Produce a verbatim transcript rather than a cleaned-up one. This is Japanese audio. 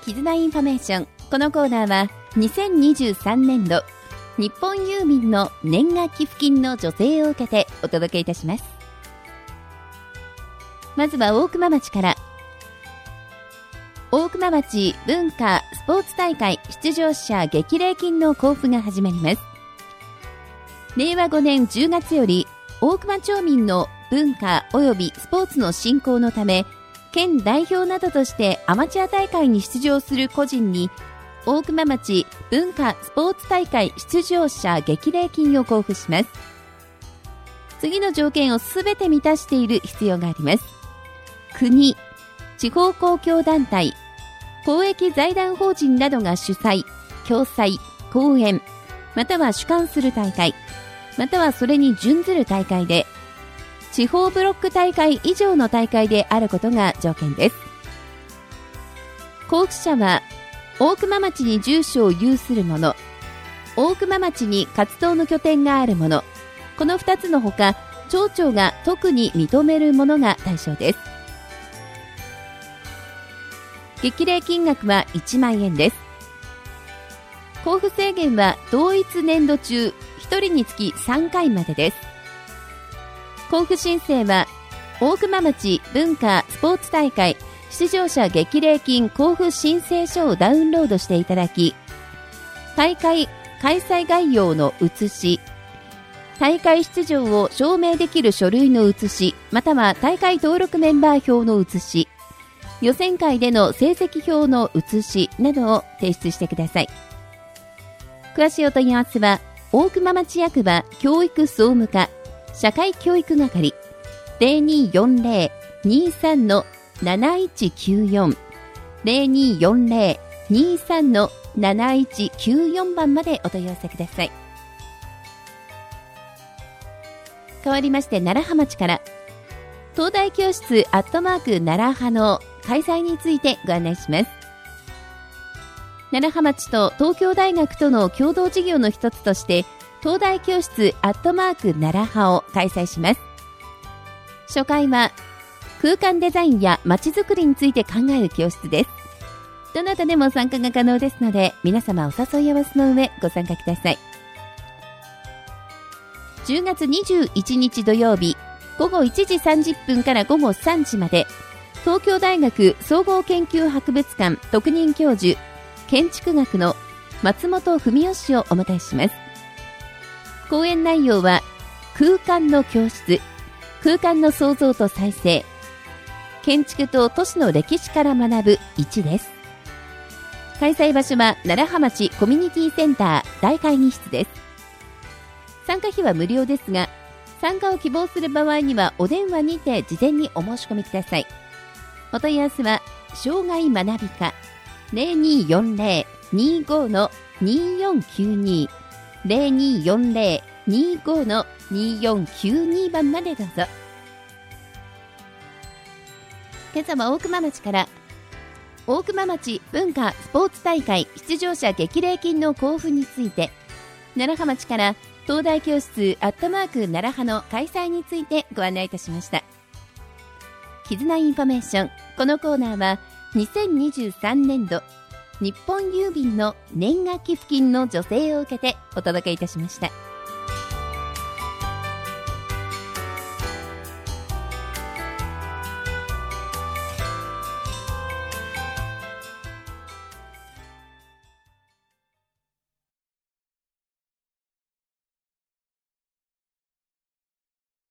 絆インフォメーション。このコーナーはにせんにじゅうさんねんど日本郵便の年賀寄付金の助成を受けてお届けいたします。まずは大熊町から。大熊町文化スポーツ大会出場者激励金の交付が始まります。れいわごねんじゅうがつより大熊町民の文化及びスポーツの振興のため、県代表などとしてアマチュア大会に出場する個人に大熊町文化スポーツ大会出場者激励金を交付します。次の条件をすべて満たしている必要があります。国、地方公共団体、公益財団法人などが主催、共催、後援、または主管する大会、またはそれに準ずる大会で、地方ブロック大会以上の大会であることが条件です。交付者は大熊町に住所を有する者、大熊町に活動の拠点がある者、このふたつのほか、町長が特に認めるものが対象です。激励金額はいちまんえんです。交付制限は同一年度中ひとりにつきさんかいまでです。交付申請は大熊町文化スポーツ大会出場者激励金交付申請書をダウンロードしていただき、大会開催概要の写し、大会出場を証明できる書類の写し、または大会登録メンバー表の写し、予選会での成績表の写しなどを提出してください。詳しいお問い合わせは大熊町役場教育総務課社会教育係 ゼロにーよんゼロ にーさん なないちきゅうよん ゼロにーよんゼロ にーさん なないちきゅうよん 番までお問い合わせください。変わりまして楢葉町から。東大教室アットマーク楢葉の開催についてご案内します。楢葉町と東京大学との共同事業の一つとして東大教室アットマーク楢葉を開催します。初回は空間デザインや街づくりについて考える教室です。どなたでも参加が可能ですので、皆様お誘い合わせの上ご参加ください。じゅうがつにじゅういちにち土曜日ごごいちじさんじゅっぷんからごごさんじまで、東京大学総合研究博物館特任教授建築学の松本文夫氏をお迎えします。講演内容は空間の教室、空間の創造と再生、建築と都市の歴史から学ぶいちです。開催場所は楢葉町コミュニティセンター大会議室です。参加費は無料ですが、参加を希望する場合にはお電話にて事前にお申し込みください。お問い合わせは障害学び課 ゼロにーよんゼロ にーご の にーよんきゅうに ゼロにーよんゼロ にーご の にーよんきゅうに 番までどうぞ。今朝は大熊町から。大熊町文化スポーツ大会出場者激励金の交付について、楢葉町から東大教室アットマーク楢葉の開催についてご案内いたしました。絆インフォメーション。このコーナーはにせんにじゅうさんねんど日本郵便の年賀寄付金の助成を受けてお届けいたしました。